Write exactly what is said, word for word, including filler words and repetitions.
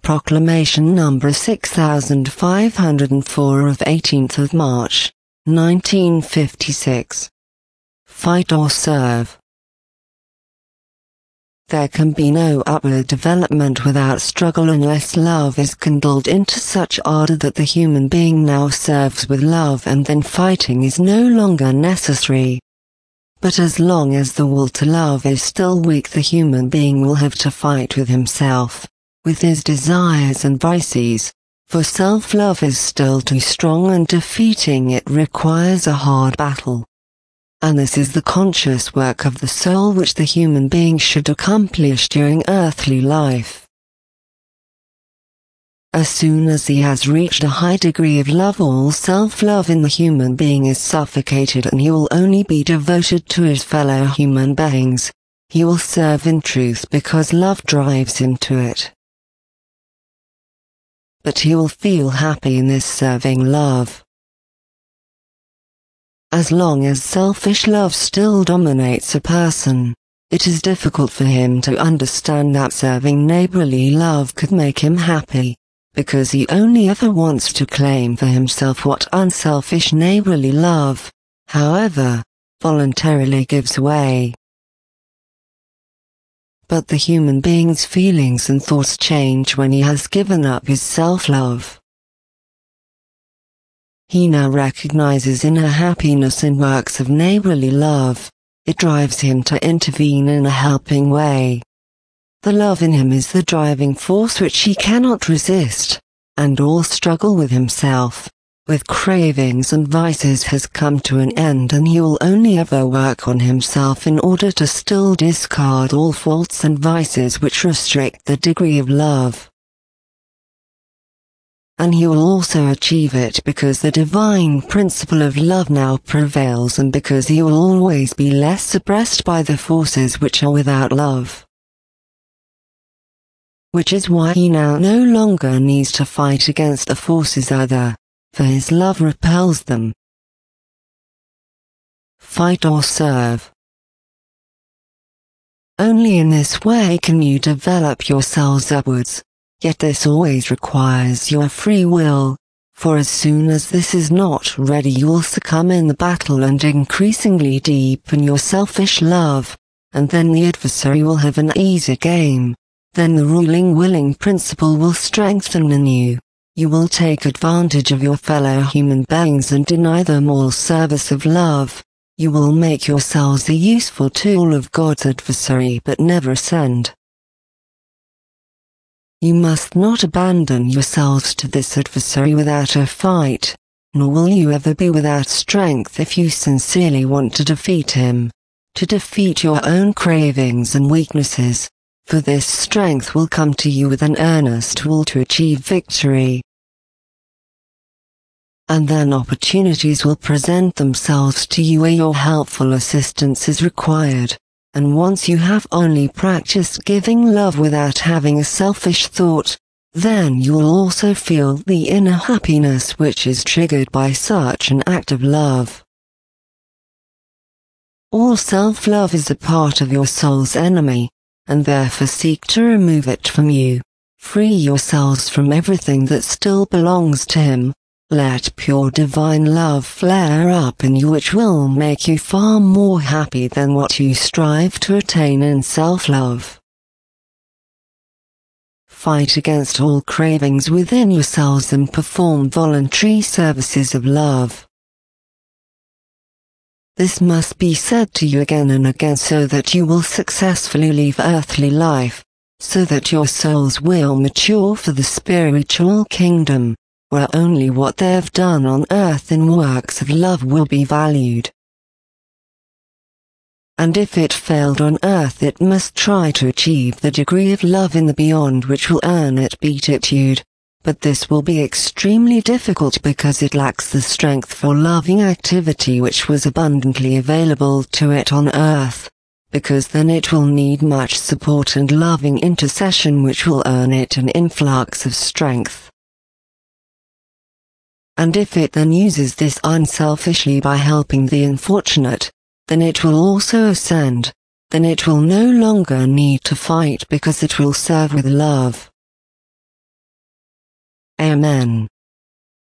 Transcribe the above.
Proclamation number six thousand five hundred four of eighteenth of March, nineteen fifty-six. Fight or serve. There can be no upward development without struggle unless love is kindled into such ardor that the human being now serves with love, and then fighting is no longer necessary. But as long as the will to love is still weak, the human being will have to fight with himself, with his desires and vices, for self-love is still too strong and defeating it requires a hard battle. And this is the conscious work of the soul which the human being should accomplish during earthly life. As soon as he has reached a high degree of love, all self-love in the human being is suffocated, and he will only be devoted to his fellow human beings. He will serve in truth because love drives him to it. But he will feel happy in this serving love. As long as selfish love still dominates a person, it is difficult for him to understand that serving neighborly love could make him happy, because he only ever wants to claim for himself what unselfish neighborly love, however, voluntarily gives away. But the human being's feelings and thoughts change when he has given up his self-love. He now recognizes inner happiness in works of neighborly love. It drives him to intervene in a helping way. The love in him is the driving force which he cannot resist, and all struggle with himself, with cravings and vices has come to an end, and he will only ever work on himself in order to still discard all faults and vices which restrict the degree of love. And he will also achieve it because the divine principle of love now prevails, and because he will always be less suppressed by the forces which are without love. Which is why he now no longer needs to fight against the forces either, for his love repels them. Fight or serve. Only in this way can you develop yourselves upwards. Yet this always requires your free will, for as soon as this is not ready you will succumb in the battle and increasingly deepen your selfish love, and then the adversary will have an easy game. Then the ruling willing principle will strengthen in you. You will take advantage of your fellow human beings and deny them all service of love. You will make yourselves a useful tool of God's adversary but never ascend. You must not abandon yourselves to this adversary without a fight, nor will you ever be without strength if you sincerely want to defeat him, to defeat your own cravings and weaknesses, for this strength will come to you with an earnest will to achieve victory. And then opportunities will present themselves to you where your helpful assistance is required. And once you have only practiced giving love without having a selfish thought, then you will also feel the inner happiness which is triggered by such an act of love. All self-love is a part of your soul's enemy, and therefore seek to remove it from you. Free yourselves from everything that still belongs to him. Let pure divine love flare up in you, which will make you far more happy than what you strive to attain in self-love. Fight against all cravings within yourselves and perform voluntary services of love. This must be said to you again and again so that you will successfully leave earthly life, so that your souls will mature for the spiritual kingdom, where only what they have done on earth in works of love will be valued. And if it failed on earth, it must try to achieve the degree of love in the beyond which will earn it beatitude, but this will be extremely difficult because it lacks the strength for loving activity which was abundantly available to it on earth, because then it will need much support and loving intercession which will earn it an influx of strength. And if it then uses this unselfishly by helping the unfortunate, then it will also ascend, then it will no longer need to fight because it will serve with love. Amen.